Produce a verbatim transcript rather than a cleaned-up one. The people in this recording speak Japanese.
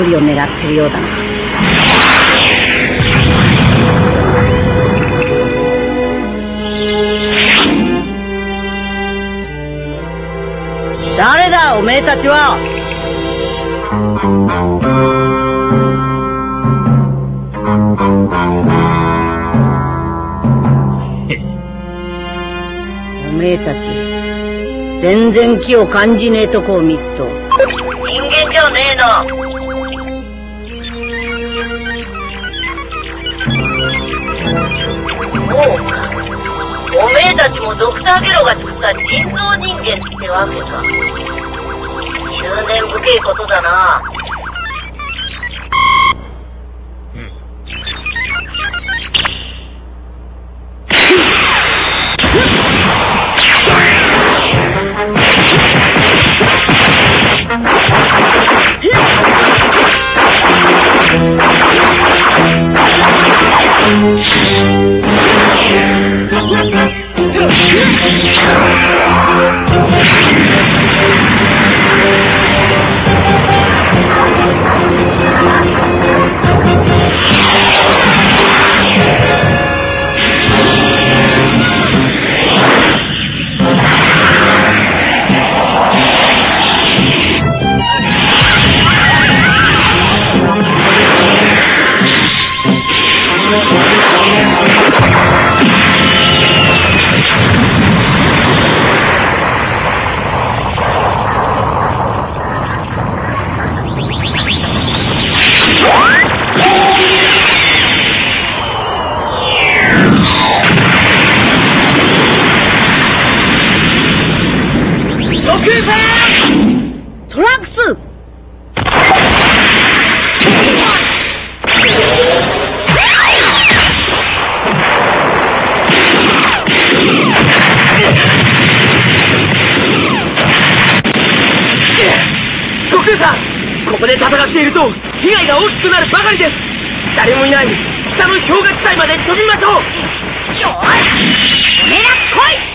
距離を狙ってるようだな。誰だおめえたちは。おめえたち全然気を感じねえとこを見っと人間じゃねえな。そうか、おめえたちもドクターゲロが作った人造人間ってわけか。執念深いことだな。トランクス悟空さん、ここで戦っていると被害が大きくなるばかりです。誰もいない北の氷河地帯まで飛びましょう。よし、おめえら来い。